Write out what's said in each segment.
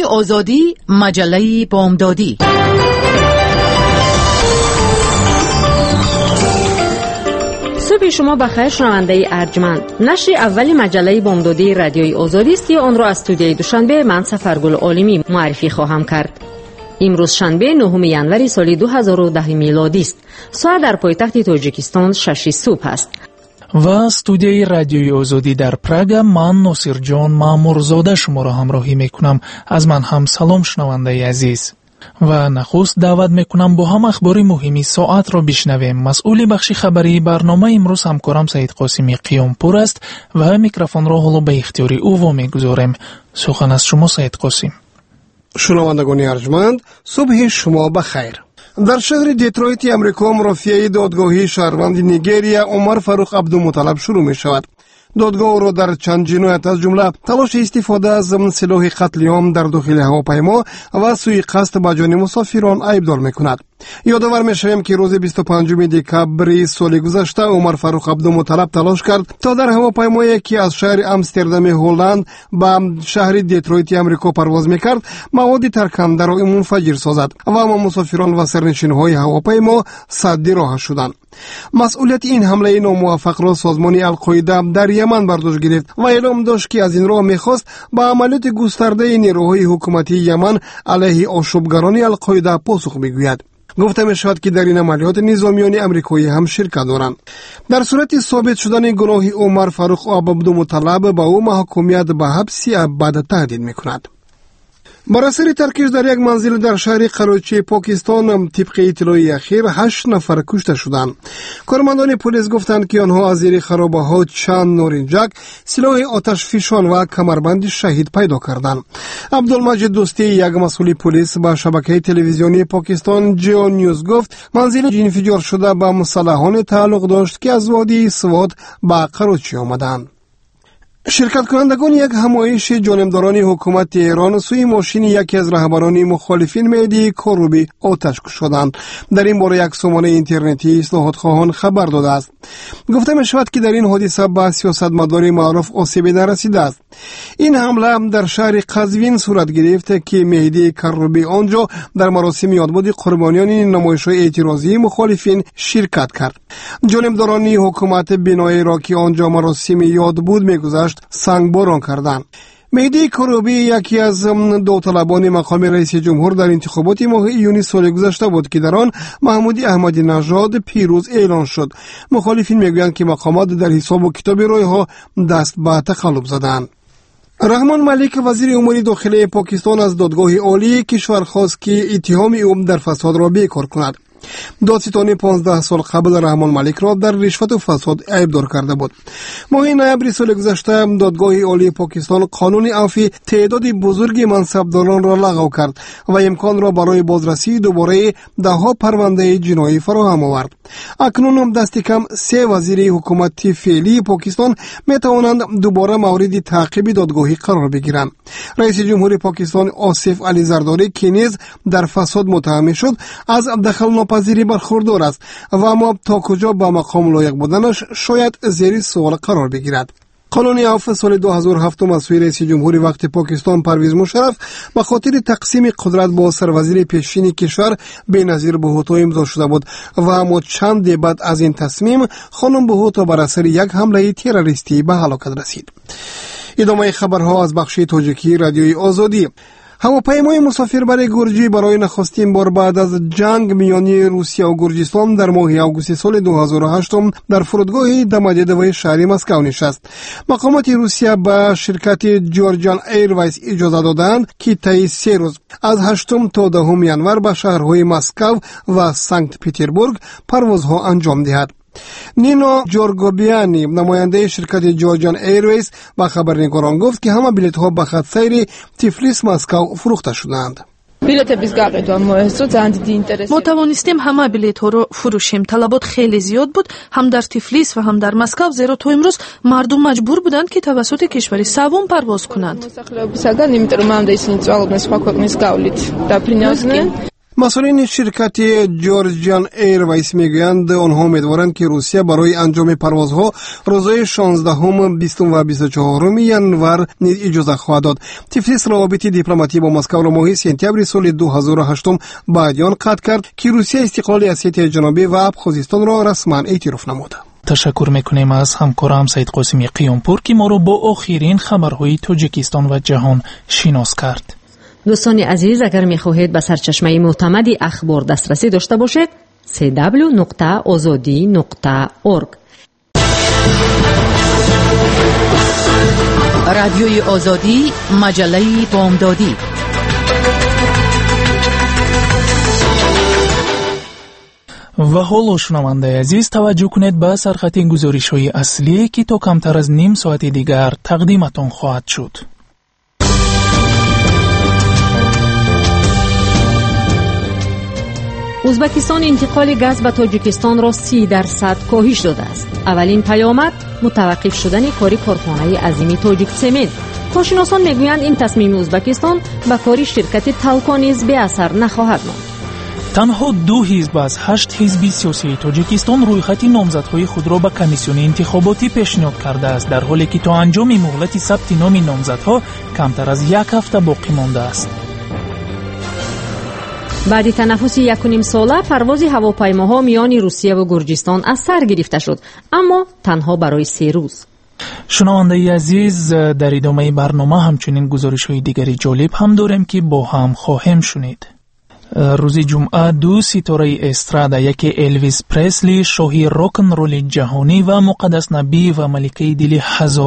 آزادی، مجله بامدادی. صبح شما بخیر شنونده ارجمند. نشر اولی مجله بامدادی رادیوی آزادی است که آن را از استودیوی دوشنبه من سفرگل عالمی معرفی خواهم کرد. امروز شنبه 9 ژانویه سال 2010 میلادی است. ساعت در پایتخت تاجیکستان 6 صبح است. و استودیوی رادیوی آزادی در پراگ، من ناصر جان مامورزاده شما را همراهی میکنم. از من هم سلام شنونده عزیز. و نخست دعوت میکنم با هم اخبار مهمی ساعت را بشنویم. مسئول بخش خبری برنامه امروز همکارم سعید قاسمی قیامپور است و میکروفون را حالا به اختیار او وامیگذاریم. سخن از شما سعید قاسم. شنوندگان ارجمند، صبح شما بخیر. در شهر دیترویت امریکا مرافعه دادگاهی شهروند نیجریه عمر فاروق عبدالمطلب شروع می شود. دادگاه را در چند جنایت از جمله تلاش استفاده از سلاح قتل عام در داخل هواپیما و سوءقصد به جان مسافران ایبدار میکند. یادآور میشویم که روز 25 دکامبر سال گذشته عمر فاروق عبدالمطلب تلاش کرد تا در هواپیمایی که از شهر امستردام هلند به شهر دیترویت امریکا پرواز میکرد مواد ترکننده را منفجر سازد و اما مسافران و سرنشین‌های هواپیما صد راه شدند. مسئولیت این حمله ناموفق را سازمان القاعده در یمن بر دوش گرفت و اعلام داشت که از این راه میخواست به عملیات گسترده نیروهای حکومتی یمن علیه آشوبگران القاعده پاسخ بگوید. گفته می شود که در این عملیات نظامیان امریکایی هم شرکت دارند. در صورت ثابت شدن گناه عمر فاروق عبدالمطلب به او محکومیت به حبس ابد تهدید میکند. بر اثر ترکش در یک منزل در شهر قراچی پاکستان طبق اطلاعی اخیر 8 نفر کشته شدند. کارمندان پلیس گفتند که آنها از زیر خرابه‌ها چند نارنجک، سلاح آتش فشان و کمربند شهید پیدا کردند. عبدالمجید دوستی، یک مسئول پلیس، به شبکه تلویزیونی پاکستان جیو نیوز گفت منزل انفجار شده به مسلحان تعلق داشت که از وادی سوات به قراچی آمدند. شرکت کنندگان یک همایش جانبداران حکومت ایران سوی ماشین یکی از رهبران مخالفین مهدی کروبی آتش شدند. در این باره یک سامانه اینترنتی اصلاحات خواهان خبر داده است. گفته می شود که در این حادثه به سیاستمدار معروف آسیبی نرسیده است. این حمله در شهر قزوین صورت گرفت که مهدی کروبی آنجا در مراسم یادبود قربانیان نمایش‌های اعتراضی مخالفین شرکت کرد. جانبداران حکومت بنایی را که آنجا مراسم یادبود می‌گذشت سنگباران کردند. مهدی کروبی یکی از داوطلبان مقام رئیس جمهور در انتخابات ماه ایونی سال گذشته بود که در آن محمود احمدی نژاد پیروز اعلان شد. مخالفین میگویند که مقامات در حساب و کتاب رای‌ها دست به تقلب زدند. رحمان ملیک وزیر امور داخلی پاکستان از دادگاه عالی کشور خواست که اتهام او در فساد را بیکار کند. دادستان 15 سال قبل رحمان ملیک را در رشوت و فساد ایبدار کرده بود. ماه نوامبر سال گذشته دادگاه عالی پاکستان قانون عفو تعداد بزرگی منصبداران را لغو کرد و امکان را برای بازرسی دوباره ده‌ها پرونده جنایی فراهم آورد. اکنون دست کم 3 وزیر حکومت فعلی پاکستان می توانند دوباره مورد تعقیب دادگاهی قرار بگیرند. رئیس جمهور پاکستان آصف علی زرداری که نیز در فساد متهم شد از دخل ناپذیری برخوردار است و اما تا کجا با مقام لایق بودنش شاید زیر سوال قرار بگیرد. قانون عفو سال 2007 مسئول رئیس جمهور وقت پاکستان پرویز مشرف به خاطر تقسیم قدرت با سروزیر پیشین کشور بی‌نظیر بهوتا امضا شده بود و اما چند بعد از این تصمیم خانم بهوتا بر اثر یک حمله تروریستی به هلاکت رسید. ادامه خبرها از بخش تاجیکی رادیوی آزادی. هواپیمای مسافربر گرجی برای نخستین بار بعد از جنگ میان روسیه و گرجستان در ماه آگوست سال 2008 در فرودگاه دمادیدوی شهر مسکو نشست. مقامات روسیه به شرکت جورجان ایرویز اجازه دادند که طی 3 روز از 8 تا 10 ژانویه به شهرهای مسکو و سنت پترزبورگ پروازها انجام دهد. نینا جورگوبیانی نماینده شرکت جورجان ایرویز با خبرنگاران گفت که همه بلیط ها به خط سیر تیفلیس مسکو فروخته شدند. ما توانستیم همه بلیط ها رو فروشیم. طلبات خیلی زیاد بود، هم در تیفلیس و هم در مسکو، زیرا تا امروز مردم مجبور بودند که توسط کشور سوم پرواز کنند. مسئولین شرکت جورجیان ایرویز میگویند آنها امیدوارند که روسیه برای انجام پروازها روزهای 16 20 و 24 ینور نیز اجازه خواهد داد. تفلیس روابط دیپلماتی با مسکو را ماه سپتامبر سال 2008 بیان قطع کرد که روسیه استقلال اسیای جنوبی و ابخازستان را رسما اعتراف نمود. تشکر میکنیم از همکارم سید قاسمی قیامپور که ما را با آخرین خبرهای تاجیکستان و جهان شناس کرد. دوستان عزیز، اگر میخواهید به سرچشمه معتمدی اخبار دسترسی داشته باشید www.azadi.org. رادیوی آزادی، مجله بامدادی. و حالا شنونده عزیز توجه کنید به سرخط گزارش‌های اصلی که تا کمتر از نیم ساعت دیگر تقدیمتان خواهد شد. ازبکستان انتقال گاز به تاجیکستان را 30% کاهش داده است. اولین پیامد متوقف شدن کاری کارخانه عظیم تاجیک سمنت. کارشناسان میگویند این تصمیم ازبکستان به کاری شرکت تالکو نیز بی اثر نخواهد ماند. تنها 2 حزب از 8 حزب سیاسی تاجیکستان رویخط نامزدهای خود را به کمیسیون انتخاباتی پیشنهاد کرده است، در حالی که تا انجام مهلت ثبت نام نامزدها کمتر از 1 هفته باقی مانده است. بعد تنفس 1.5 ساله پرواز هواپیماها میان روسیه و گرجستان از سر گرفته شد، اما تنها برای 3 روز. شنونده عزیز، در ادامه برنامه همچنین گزارش‌های دیگری جالب هم داریم که با هم خواهیم شنید. روز جمعه 2 ستاره استرادا، یکی الویس پرسلی شاهی راکن رول جهانی و مقدس نبی و ملکه دل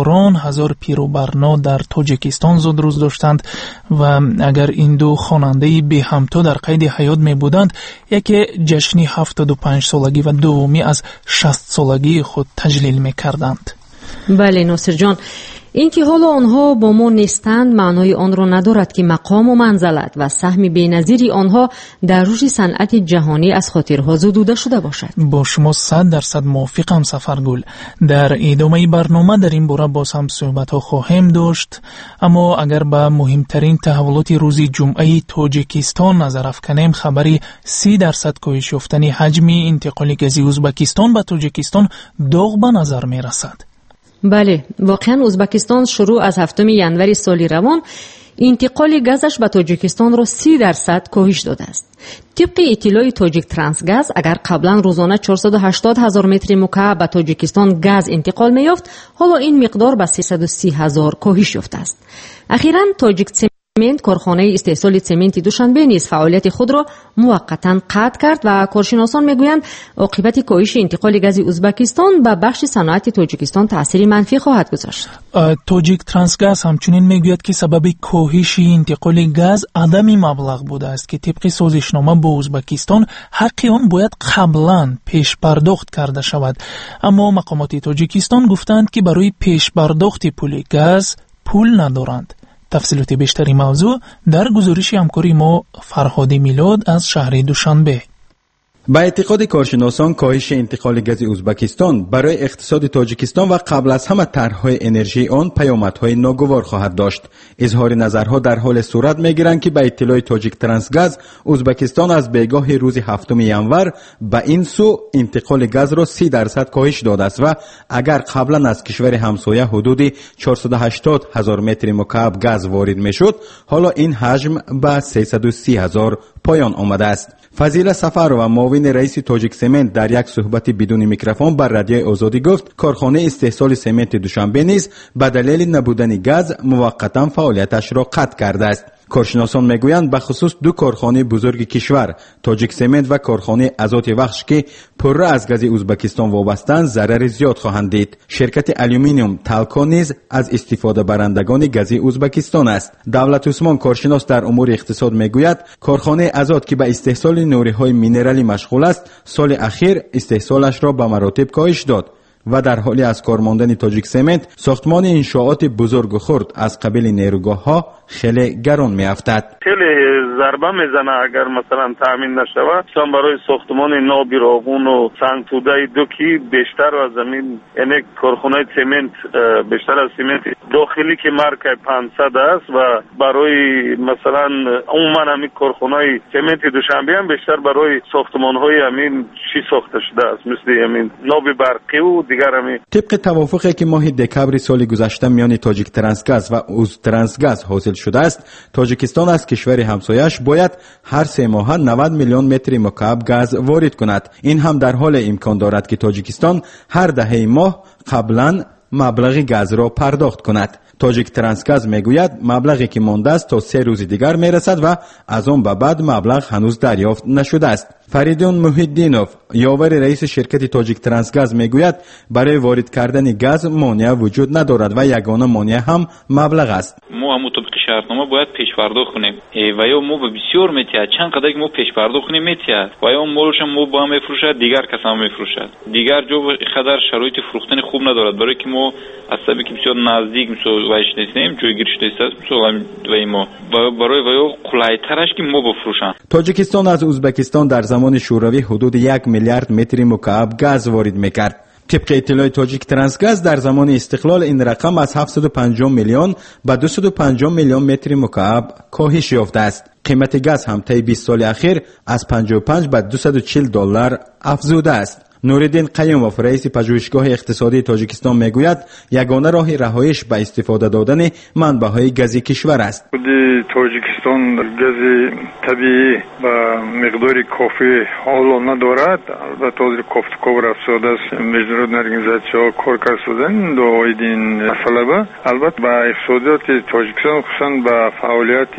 هزار پیروبرنا در تاجیکستان زود روز داشتند و اگر این دو خواننده به همتا در قید حیات می بودند، یکی جشن 75 سالگی و دومی از 60 سالگی خود تجلیل می کردند. بله ناصر جان، این که حالا آنها با ما نیستند معنای آن را ندارد که مقام و منزلت و سهم بی‌نظیر آنها در رشد صنعت جهانی از خاطرها زدوده شده باشد. با شما 100% موافقم سفرگل. در ادامه برنامه در این باره باز هم صحبت‌ها خواهیم داشت، اما اگر به مهمترین تحولات روز جمعه تاجیکستان نظر افکنیم، خبری 30% کاهش یافتن حجم انتقال گاز ازبکستان به تاجیکستان داغ به نظر می رسد. بله، واقعا ازبکستان شروع از 7 ینور سال روان انتقال گازش به تاجیکستان را 30% کاهش داده است. طبق اطلاع تاجیک ترانسگاز، اگر قبلا روزانه 480,000 متر مکعب به تاجیکستان گاز انتقال می‌یافت، حالا این مقدار به 330,000 کاهش یافته است. اخیراً تاجیک سمنت، کارخانه استحصال سمنت دوشنبه نیز فعالیت خود را موقتا قطع کرد و کارشناسان میگویند عاقبت کاهش انتقال گاز ازبکستان به بخش صنعت تاجیکستان تأثیر منفی خواهد گذاشت. تاجیک ترانسگاز همچنین میگوید که سبب کاهش انتقال گاز عدم مبلغ بوده است که طبق سازشنامه با ازبکستان حق آن باید قبلا پیش پرداخت کرده شود، اما مقامات تاجیکستان گفتند که برای پیش پرداخت پول گاز پول ندارند. تفصیلات بیشتری موضوع در گزارش همکاری ما فرهاد میلاد از شهر دوشنبه. با اعتقاد کارشناسان، کاهش انتقال گاز ازبکستان برای اقتصاد تاجیکستان و قبل از همه طرح‌های انرژی آن پیامدهای ناگوار خواهد داشت. اظهار نظرها در حال صورت می‌گیرند که با اطلاع تاجیک ترانسگاز، ازبکستان از بیگاه روز 7 ینور به این سو انتقال گاز را 30% کاهش داده است و اگر قبلا از کشور همسایه حدود 480,000 متر مکعب گاز وارد می‌شد، حالا این حجم به 330,000 پایان آمده است. فضیله سفر و معاون رئیس تاجیک سمنت در یک صحبت بدون میکروفون بر رادیوی آزادی گفت کارخانه استحصال سمنت دوشنبه نیز به دلیل نبودن گاز موقتا فعالیتش را قطع کرده است. کارشناسان میگویند به خصوص 2 کارخانه بزرگ کشور، تاجیک سمنت و کارخانه ازات وخش که پره از گاز ازبکستان وابستند، ضرر زیاد خواهند دید. شرکت آلومینیوم تالکو نیز از استفاده برندگان گاز ازبکستان است. دولت عثمان، کارشناس در امور اقتصاد، میگوید کارخانه ازات که به استحصال نوری‌های مینرالی مشغول است، سال اخیر استحصالش را به مراتب کاهش داد. و در حالی از کار ماندن تاجیک سمنت ساختمان انشاءات بزرگ و خرد از قبیل نیروگاه‌ها خیلی گران می‌افتد. خیلی ضربه میزنه اگر مثلا تامین نشود. مثلا برای ساختمان نو بیراغون و سنگ توده دوکی بیشتر از زمین یعنی کارخانه سمنت بیشتر از سمنت داخلی که مارکه 500 است و برای مثلا عموما همین کارخانه سمنت دوشنبه هم بیشتر برای ساختمان‌های همین چی ساخته شده است مثل همین نو برقی و دیگر همین. طبق توافقی که ماه دکبر سال گذشته میان تاجیک ترانسگاز و اوز ترانسگاز حاصل شده است، تاجیکستان از کشور همسایه‌اش باید هر 3 ماه 90 میلیون متر مکعب گاز وارد کند. این هم در حال امکان دارد که تاجیکستان هر دهه ماه قبلا مبلغ گاز را پرداخت کند. تاجیک ترانسگاز میگوید مبلغی که مانده است تا 3 روز دیگر میرسد و از آن به بعد مبلغ هنوز دریافت نشده است. فریدون محیدینوف یاور رئیس شرکت تاجیک ترانسگاز میگوید برای وارد کردن گاز مانع وجود ندارد و یگانه مانع هم مبلغ است. ما هم مطابق شرطنامه باید پیش پرداخت کنیم و یا ما بسیار میتیاد چند قدر که ما پیش پرداخت کنیم میتیاد و یا مالش ما با هم میفروشد دیگر کس هم میفروشد دیگر جو خدر شرایط فروختن خوب ندارد برای که ما از سبب که بسیار نزدیک مثل وایش نیستیم جوی گیرش نیست مثل و ما برای و یا قلایترش که ما بفروشن. تاجیکستان از ازبکستان در زمان شوروی حدود 1 میلیارد متر مکعب گاز وارد میکرد. طبق اطلاع تاجیک ترانسگاز در زمان استقلال این رقم از 750 میلیون به 250 میلیون متر مکعب کاهش یافته است. قیمت گاز هم طی 20 سال اخیر از 55 به 240 دلار افزوده است. نوردین قیوموف رئیس پژوهشگاه اقتصادی تاجیکستان میگوید یگانه راه رهایش به استفاده دادن منبع‌های گازی کشور است. تاجیکستان گاز طبیعی و مقدار کافی حالا ندارد. البته از کافتکار افزوده است. مجموعه ارگانیزاسیون‌ها کار کردن دو این مسئله با البته با اقتصادیات تاجیکستان خصوصا با فعالیت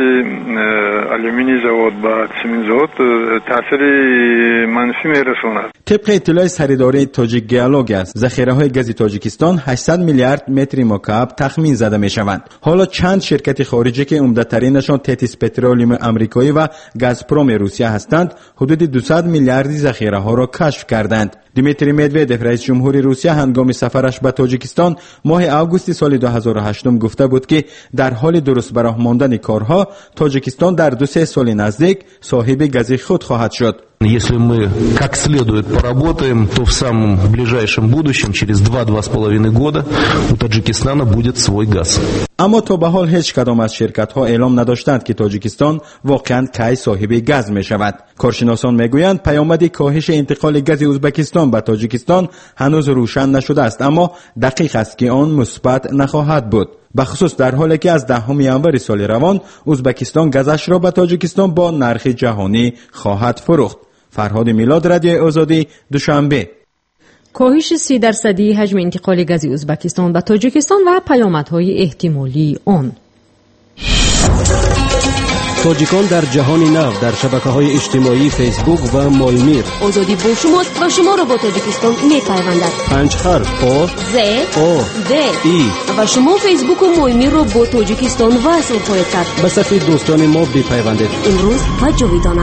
آلومینی زواد و سمنت زواد تاثیر منفی میرساند. طبق اطلاع سریداری تاجیک گیالوگ است ذخیره‌های گاز تاجیکستان 800 میلیارد متر مکعب تخمین زده می‌شوند. حالا چند شرکت خارجی که عمده‌ترینشان تتیس پترولیوم آمریکایی و گازپروم روسیه هستند حدود 200 میلیارد ذخیره‌ها را کشف کردند. دیمیتری مدودف رئیس جمهوری روسیه هنگام سفرش به تاجیکستان ماه آگوست سال 2008 گفته بود که در حال درست به راه ماندن کارها تاجیکستان در 2-3 سال نزدیک صاحب گاز خود خواهد شد. Если мы как следует поработаем, то в самом ближайшем будущем, через 2-2,5 года, у Таджикистана будет свой газ. اما تا به حال هیچ کدام از شرکت‌ها اعلام نداشتند که تاجیکستان واقعاً کی صاحب گاز می‌شود. کارشناسان میگویند پیامد کاهش انتقال گاز ازبکستان به تاجیکستان هنوز روشن نشده است، اما دقیق است که آن مثبت نخواهد بود. به خصوص در حالی که از 10 ینور سال روان ازبکستان گازش را به تاجیکستان با نرخ جهانی خواهد فروخت. فرهاد میلاد، رادیو آزادی، دوشنبه. کاهش 30% حجم انتقال گاز ازبکستان به تاجیکستان و پیامدهای احتمالی آن. تاجیکان در جهان نو در شبکه‌های اجتماعی فیسبوک و مایمیر. آزادی با شماست و شما را با تاجیکستان می‌پیوندد. 5 حرف آ ز آ د ای و شما فیسبوک و مایمیر را با تاجیکستان وصل خواهید کرد. به صفحه دوستان ما بپیوندید. امروز و جاویدانه.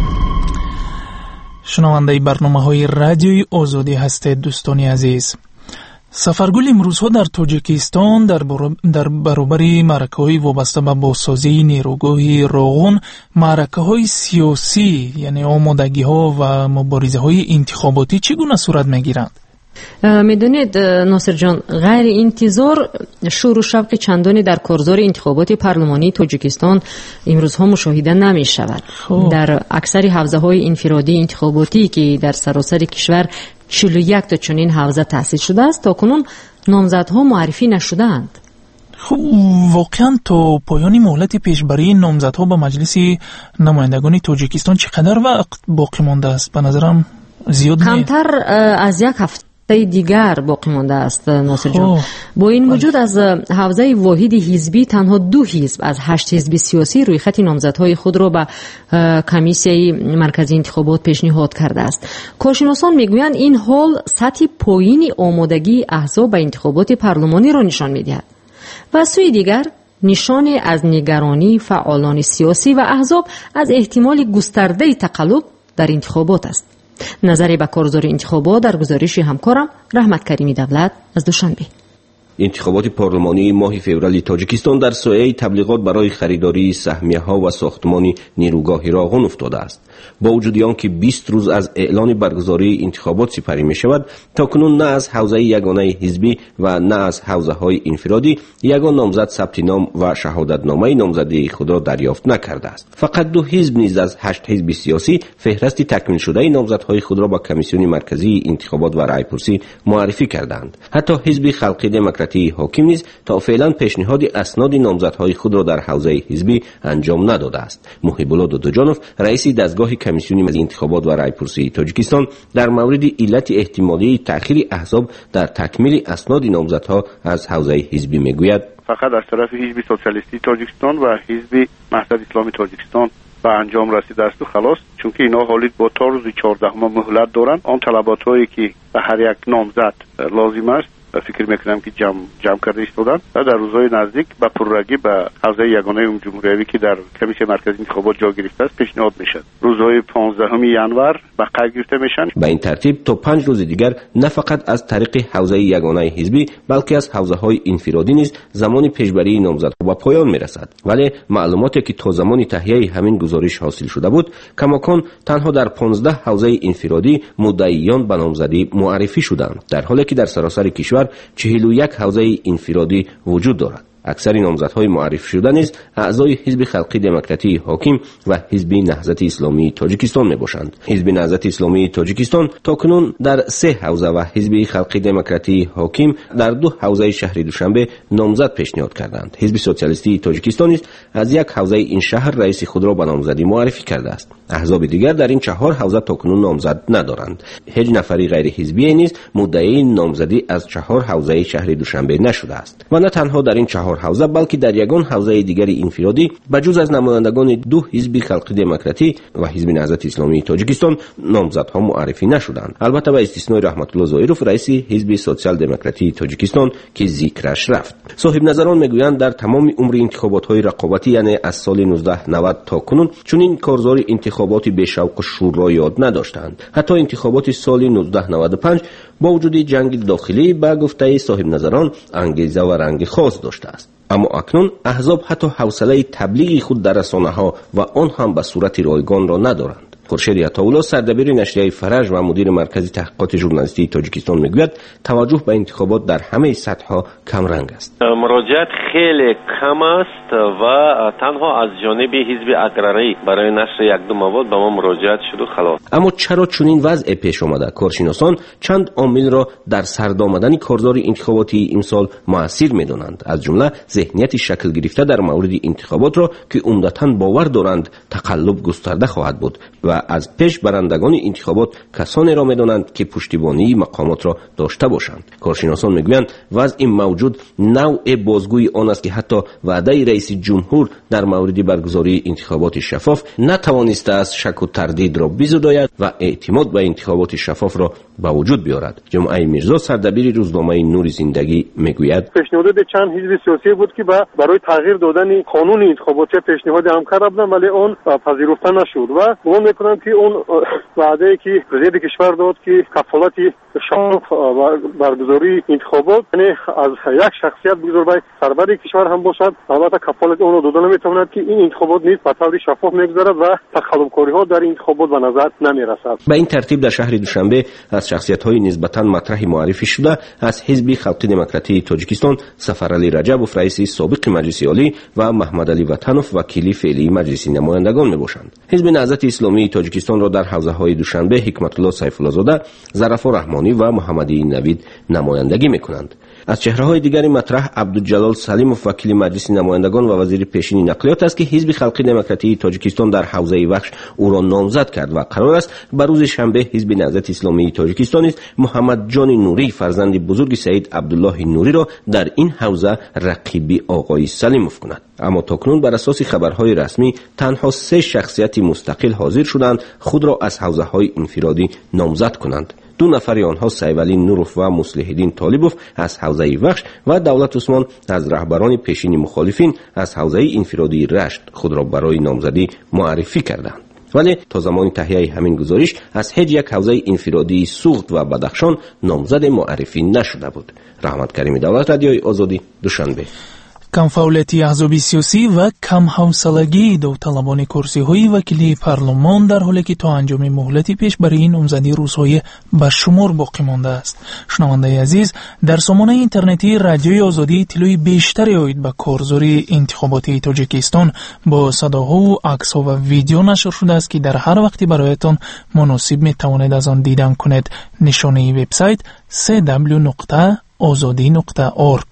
شنونده برنامه‌های رادیوی آزادی هستید دوستان عزیز. سفرگل امروزها در تاجیکستان در برابر معرکه‌های وابسته به بازسازی نیروگاه راغون، معرکه‌های سیاسی یعنی آمادگی‌ها و مبارزه‌های انتخاباتی چگونه صورت می‌گیرند؟ میدونید ناصر جان، غیر انتظار شور و شوق چندانی در کارزار انتخابات پارلمانی تاجیکستان امروزها مشاهده نمی شود. در اکثر حوزه‌های انفرادی انتخاباتی که در سراسر کشور 41 تا چنین حوزه تأسیس شده است، تاکنون نامزدها معرفی نشده‌اند. خب واقعا تا پایان مهلت پیشبری نامزدها به مجلس نمایندگان تاجیکستان چقدر وقت باقی مانده است؟ به نظرم زیاد نیست. کمتر از یک هفته دیگر باقی مانده است ناصر جان. با این وجود از حوزه واحد حزبی تنها 2 حزب از 8 حزب سیاسی روی خط نامزدهای خود را به کمیسیه مرکزی انتخابات پیشنهاد کرده است. کارشناسان میگویند این حال سطح پایین آمادگی احزاب به انتخابات پارلمانی را نشان میدهد و سوی دیگر نشانی از نگرانی فعالان سیاسی و احزاب از احتمال گسترده تقلب در انتخابات است. نظری به کارزار انتخابات در گزارش همکارم رحمت کریمی دولت از دوشنبه. انتخابات پارلمانی ماه فوریه تاجیکستان در سایه تبلیغات برای خریداری سهمیه‌ها و ساختمان نیروگاه راغون افتاده است. با وجود آنکه 20 روز از اعلان برگزاری انتخابات سپری می شود، تاکنون نه از حوزه یگانه حزبی و نه از حوزه‌های انفرادی یگان نامزد ثبت نام و شهادتنامه نامزدی خود را دریافت نکرده است. فقط 2 حزب نیز از 8 حزب سیاسی فهرست تکمیل شده نامزدهای خود را با کمیسیون مرکزی انتخابات و رایپرسی معرفی کردند. حتی حزب خلق دموکراتی حاکم نیز تا فعلا پیشنهاد اسناد نامزدهای خود را در حوزه حزبی انجام نداده است. محب الله دودجانوف رئیس دستگاه کمیسیون انتخابات و رایپرسی تاجیکستان در مورد علت احتمالی تأخیر احزاب در تکمیل اسناد نامزدها از حوزه حزبی میگوید: فقط از طرف حزب سوسیالیستی تاجیکستان و حزب مهدد اسلامی تاجیکستان به انجام رسیده است و خلاص، چون که اینا حالی با تا روز 14 مهلت دارند. آن طلبات هایی که به هر یک نامزد لازم است فکر میکنم که جمع کرده ایستادن و در روزهای نزدیک به پررگی به حوزه یگانه جمهوری که در کمیسیون مرکزی انتخابات جا گرفته است پیشنهاد میشد. روزهای 15 ینور به قید گرفته میشن. به این ترتیب تا 5 روز دیگر نه فقط از طریق حوزه یگانه حزبی بلکه از حوزه‌های انفرادی نیز زمان پیشبری نامزدها به پایان میرسد. ولی معلوماتی که تا زمان تهیه همین گزارش حاصل شده بود، کماکان تنها در 15 حوزه انفرادی مدعیان به نامزدی معرفی شدند، در حالی که در سراسر کشور 41 حوزه انفرادی وجود دارد. اکثر نامزدهای معرفی شده نیز اعضای حزب خلق دموکراتی حاکم و حزب نهضت اسلامی تاجیکستان میباشند. حزب نهضت اسلامی تاجیکستان تاکنون در 3 حوزه و حزب خلق دموکراتی حاکم در 2 حوزه شهر دوشنبه نامزد پیشنهاد کردند. حزب سوسیالیستی تاجیکستان نیز از 1 حوزه این شهر رئیس خود را به نامزدی معرفی کرده است. احزاب دیگر در این 4 حوزه تاکنون نامزد ندارند. هیچ نفری غیر حزبی نیز مدعی نامزدی از 4 حوزه شهر دوشنبه نشده است. و نه تنها در این 4 حوزه بلکه در یگان حوزه دیگر انفرادی بجز از نمایندگان 2 حزب خلق دموکراتی و حزب نهضت اسلامی تاجیکستان نامزدها معرفی نشدند، البته با استثنای رحمت الله ظاهروف رئیس حزب سوسیال دموکراتی تاجیکستان که ذکرش رفت. صاحب نظران میگویند در تمام عمر انتخابات‌های رقابتی یعنی از سال 1990 تا کنون چنین کارزار انتخاباتی به شوق و شور را یاد نداشتند. حتی انتخابات سال 1995 با وجود جنگ داخلی به گفته صاحب نظران انگیزه و رنگ خاص داشته است. اما اکنون احزاب حتی حوصله تبلیغ خود در رسانه‌ها و آن هم به صورت رایگان را ندارند. خورشید عطاالله سردبیر نشریه فرج و مدیر مرکز تحقیقات ژورنالیستی تاجیکستان میگوید توجه به انتخابات در همه سطح‌ها کم رنگ است. مراجعات خیلی کم است و تنها از جانب حزب اقراری برای نشر یک دو مواد به ما مراجعات شد و خلاص. اما چرا چنین وضع پیش آمده؟ کارشناسان چند عامل را در سرد آمدن کارزار انتخاباتی امسال مؤثر می‌دانند. از جمله ذهنیت شکل گرفته در مورد انتخابات را که عمدتاً باور دارند تقلب گسترده خواهد بود و از پیش برندگان انتخابات کسانی را می‌دانند که پشتیبانی مقامات را داشته باشند. کارشناسان میگویند وضع موجود نوع بازگوی آن است که حتی وعده رئیس جمهور در مورد برگزاری انتخابات شفاف نتوانسته است شک و تردید را بزداید و اعتماد به انتخابات شفاف را به وجود بیارد. جمعه میرزا سردبیر روزنامه نور زندگی میگوید پیشنهاد چند حزب سیاسی بود که برای تغییر دادن قانون انتخاباتی پیشنهاد هم کردند ولی اون پذیرفته نشد و گمان میکنم که اون وعده که وزیر کشور داد که کفالت شفاف و برگزاری انتخابات یعنی از یک شخصیت بزرگ سرور کشور هم باشد، البته کفالت اون رو دادن نمیتواند که این انتخابات نیز به طور شفاف میگذرد و تقلب‌کاری ها در انتخابات به نظر نمیرسد. به این ترتیب در شهر دوشنبه از شخصیت‌های نسبتاً مطرح معرفی شده از حزب خلق دموکراتی تاجیکستان سفرعلی رجبوف رئیس سابق مجلس عالی و محمد علی وطنوف وکیل فعلی مجلس نمایندگان میباشند. حزب نهضت اسلامی تاجیکستان را در حوزه‌های دوشنبه حکمت الله سیف الله زاده، ظرفا رحمانی و محمدی نوید نمایندگی میکنند. از چهره‌های دیگری مطرح عبدالجلال سلیموف وکیل مجلس نمایندگان و وزیر پیشین نقلیات است که حزب خلق دموکراتی تاجیکستان در حوزه وخش او را نامزد کرد و قرار است بر روز شنبه حزب نهضت اسلامی تاجیکستان محمد جان نوری فرزند بزرگ سید عبدالله نوری را در این حوزه رقیب آقای سلیموف کند. اما تاکنون بر اساس خبرهای رسمی تنها 3 شخصیت مستقل حاضر شدند خود را از حوزه‌های انفرادی نامزد کنند. 2 نفر آنها سیولی نوروف و مصلح الدین طالبوف از حوزه وخش و دولت عثمان از رهبران پیشین مخالفین از حوزه انفرادی رشت خود را برای نامزدی معرفی کردند. ولی تا زمان تهیه همین گزارش از هیچ یک حوزه انفرادی سوخت و بدخشان نامزد معرفی نشده بود. رحمت کریمی دولت، رادیوی آزادی، دوشنبه. کمفعالیتی احزاب سیاسی و کم حوصلگی داوطلبان کرسی‌های وکیلی پارلمان در حالی که تا انجام مهلتی پیش برای این نامزدی روزهای برشمار باقی مانده است. شنونده عزیز، در سامانه اینترنتی رادیوی آزادی اطلاعی بیشتری آید به کارزاری انتخاباتی تاجیکستان با صداها و عکس‌ها و ویدیو نشر شده است که در هر وقتی برایتان مناسب می توانید از آن دیدن کنید. نشانه وبسایت www.azadi.org.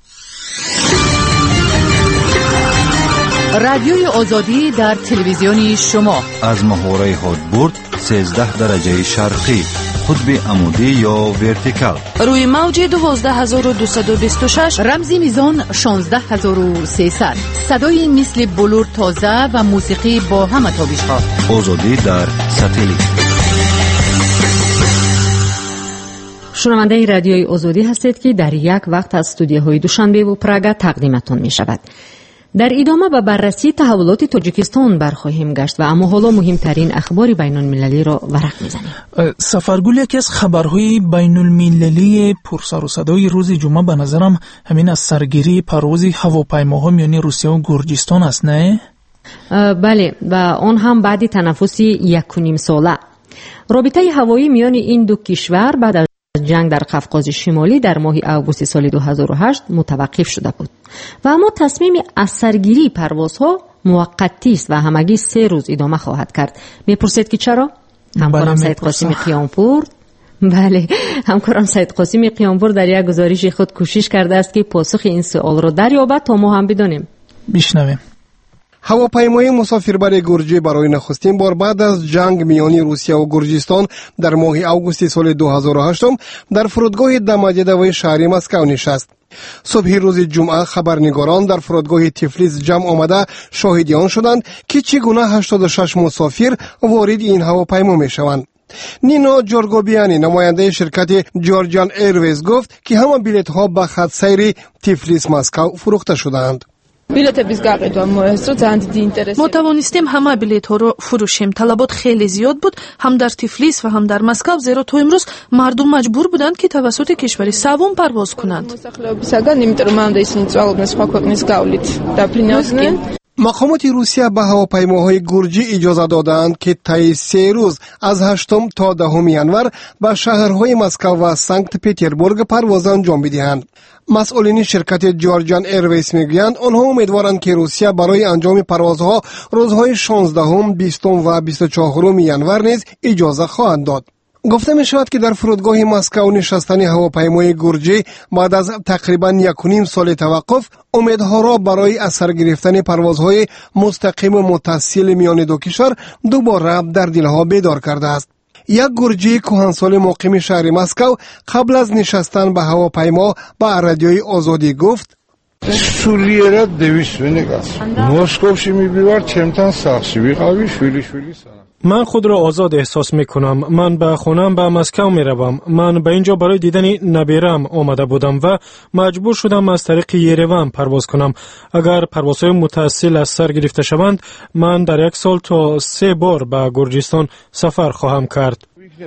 رادیوی آزادی در تلویزیونی شما از محوره هادبورد 13 درجه شرقی، قطب عمودی یا ورتیکال، روی موج 12226، رمزی میزان 16300، صدای مثل بلور تازه و موسیقی با همه تابش‌ها. آزادی در ساتلیت. شنونده رادیوی آزادی هستید که در یک وقت از استودیوهای دوشنبه و پراگ تقدیمتان می شود. در ادامه به بررسی تحولات تاجیکستان برخواهیم گشت و اما حالا مهمترین اخبار بین المللی را ورق میزنیم. سفرگل یکی از خبرهای بین المللی پرسر و صدای روز جمعه به نظرم همین از سرگیری پرواز هواپیماها میان روسیه و گرجستان است، نه؟ بله، و آن هم بعد تنفسی 1.5 ساله. رابطه هوایی میان این دو کشور بعد از جنگ در قفقاز شمالی در ماه اوگوست سال 2008 متوقف شده بود و اما تصمیم از سرگیری پروازها موقتی است و همگی 3 روز ادامه خواهد کرد. میپرسید که چرا؟ همکارم سید قاسمی قیامپور همکارم سید قاسمی قیامپور در یک گزارش خود کوشش کرده است که پاسخ این سوال را دریابد تا ما هم بدانیم. بشنویم. هواپیمای مسافربر گرجی برای نخستین بار بعد از جنگ میان روسیه و گرجستان در ماه اوگوست سال 2008 در فرودگاه دمادیدوی شهر مسکو نشست. صبح روز جمعه خبرنگاران در فرودگاه تیفلیس جمع آمده شاهد آن شدند که چگونه 86 مسافر وارد این هواپیما میشوند. نینا جورگوبیانی نماینده شرکت جورجان ایرویز گفت که همه بلیط ها به خط سیر تیفلیس مسکو فروخته شدند. ما توانستیم همه بلیط ها رو فروشیم. طلبات خیلی زیاد بود، هم در تیفلیس و هم در مسکو، زیرا تا امروز مردم مجبور بودند که توسط کشوری سوم پرواز کنند. مقامات روسیه به هواپیماهای گرجی اجازه دادند که طی 3 روز از 8 تا 10 ینور به شهرهای مسکو و سنت پترزبورگ پرواز انجام بدهند. مسئولین شرکت جورجان ایرویز میگویند آنها امیدوارند که روسیه برای انجام پروازها روزهای 16، 20 و 24 ینور نیز اجازه خواهد داد. گفته می شود که در فرودگاه مسکو نشستن هواپیمای گرجی بعد از تقریبا 1.5 سال توقف امیدها را برای اثر گرفتن پروازهای مستقیم و متصل میان دو کشور دوباره در دلها بیدار کرده است. یک گرجی کهنسال مقیم شهر مسکو قبل از نشستن به هواپیما با رادیوی آزادی گفت: سوریه دویست ونگاس موسکوشی میبیوار چمتن ساخشی بیقاوی شویلی سنم. من خود را آزاد احساس می کنم. من به خونم به مسکو می روم. من به اینجا برای دیدن نبیرم آمده بودم و مجبور شدم از طریق یروان پرواز کنم. اگر پروازهای متصل از سر گرفته شوند، من در 1 سال تا 3 بار به گرجستان سفر خواهم کرد.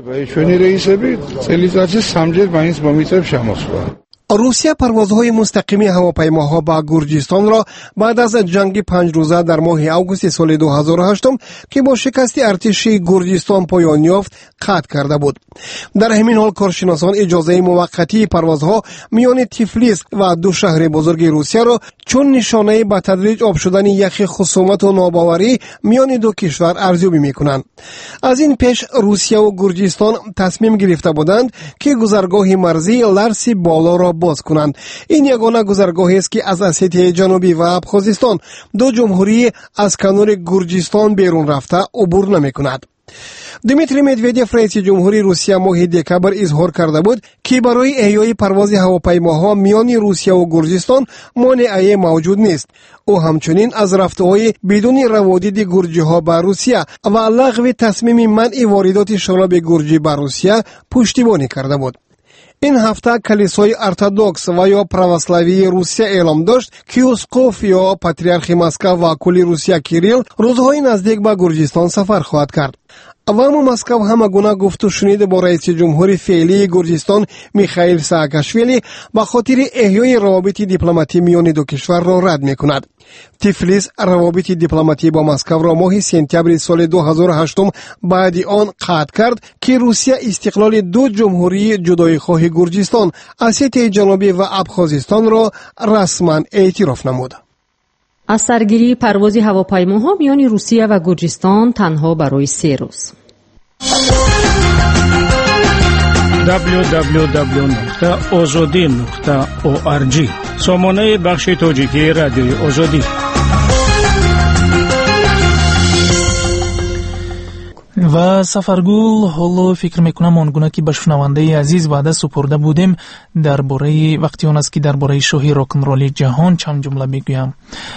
روسیه پروازهای مستقیم هواپیماها به گرجستان را بعد از جنگ 5 روزه در ماه اوگوست سال 2008 که با شکست ارتش گرجستان پایان یافت قطع کرده بود. در همین حال کارشناسان اجازه موقتی پروازها میان تیفلیس و 2 شهر بزرگ روسیه را چون نشانه به تدریج آب شدن یخ خصومت و ناباوری میان دو کشور ارزیابی میکنند. از این پیش روسیه و گرجستان تصمیم گرفته بودند که گذرگاه مرزی لرسی بالا را باز کنند. این یگانه گذرگاهی است که از اسیتی جنوبی و ابخازستان 2 جمهوری از کنار گرجستان بیرون رفته عبور نمی‌کند. دیمیتری مدودیف رئیس جمهوری روسیه ماه دکبر اظهار کرده بود که برای احیای پرواز هواپیماها میان روسیه و گرجستان مانعی موجود نیست. او همچنین از رفته‌های بدون روادید گرجی‌ها به روسیه و لغو تصمیم منع واردات شراب گرجی به روسیه پشتیبانی کرده بود. این هفته کلیسای ارتدوکس و یا پروسلاوی روسیه اعلام داشت که اسقف یا پاتریارخ مسکو و کلی روسیه کیریل روزهای نزدیک به گرجستان سفر خواهد کرد. و اما مسکو همه گونه گفت و شنید با رئیس جمهوری فعلی گرجستان میخائیل ساکاشویلی به خاطر احیای روابط دیپلماتی میان دو کشور را رد میکند. تیفلیس روابط دیپلماتی با مسکو را ماه سپتامبر سال 2008 بعد آن قطع کرد که روسیه استقلال دو جمهوری جدایی‌خواه گرجستان، اسیته جنوبی و ابخازستان را رسما اعتراف نمود. از سرگیری پرواز هواپیماها میان روسیه و گرجستان تنها برای 3 روز. www.ozodi.org سامانه بخش تاجیکی رادیوی آزادی. و سفرگل حالا فکر میکنم آنگونه که به شنونده عزیز وعده سپرده بودیم درباره وقتی اون است که درباره شاهی راکنرولی جهان چند جمله بگویم.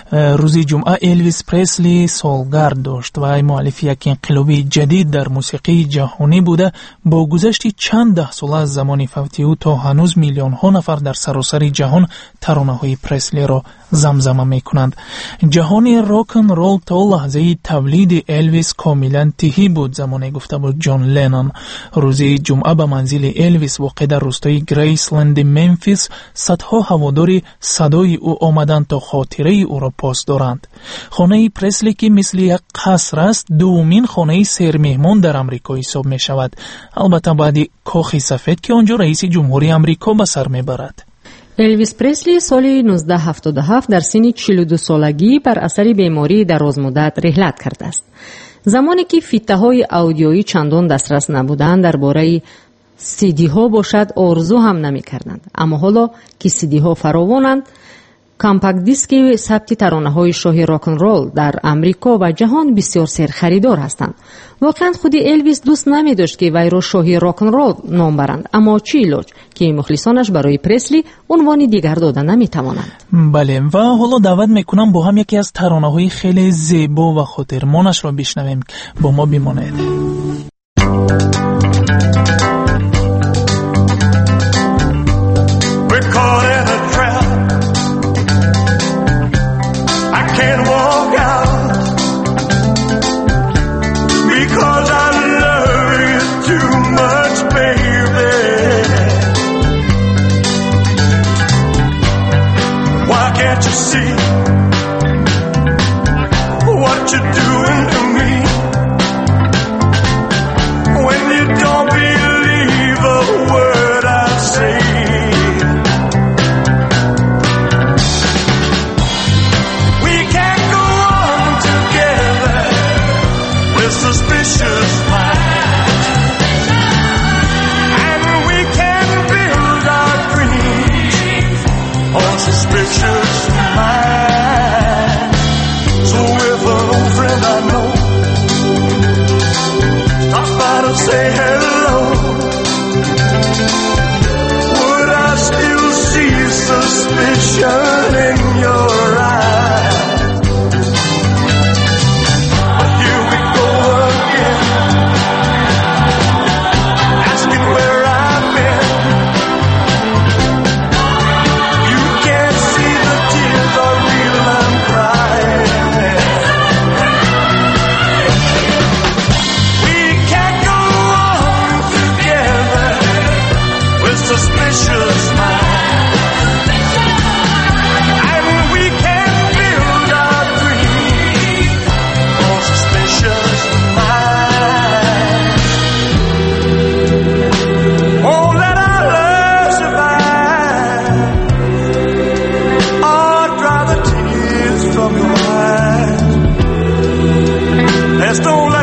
روز جمعه الویس پرسلی سالگرد داشت و ای مؤلف یک انقلابی جدید در موسیقی جهانی بوده. با گذشت چند ده ساله از زمان فوت او تا هنوز میلیون ها نفر در سراسر جهان ترانه های پرسلی را زمزمه میکنند. جهان راکن رول تا لحظه تولید الویس کاملا تهی بود. زمانی گفته بود جان لنون. روز جمعه به منزل الویس واقع در روستای گریسلند ممفیس صدها هوادار صدای او آمدند تا خاطره او را پاس دارند. خانه پرسلی که مثل یک قصر است دومین خانه سرمهمان در امریکا حساب می شود، البته بعد کاخ سفید که آنجا رئیس جمهوری امریکا به سر می برد. الویس پرسلی سال 1977 در سن 42 سالگی بر اثر بیماری درازمدت رحلت کرده است. زمانی که فیته‌های اودیویی چندان دسترس نبودند درباره CD ها باشد آرزو هم نمی‌کردند، اما حالا که CD ها فراوانند کامپکت دیسک ثبت ترانه‌های شاهی راکن رول در امریکا و جهان بسیار سرخریدار هستند. واقعا خود الویس دوست نمی‌داشت که وی را شاهی راکن رول نام برند، اما چی علاج که مخلصانش برای پرسلی عنوان دیگر دادن نمی‌توانند. بله، و حالا دعوت میکنم با هم یکی از ترانه‌های خیلی زیبا و خاطرمانش را بشنویم. با ما بمانید. Don't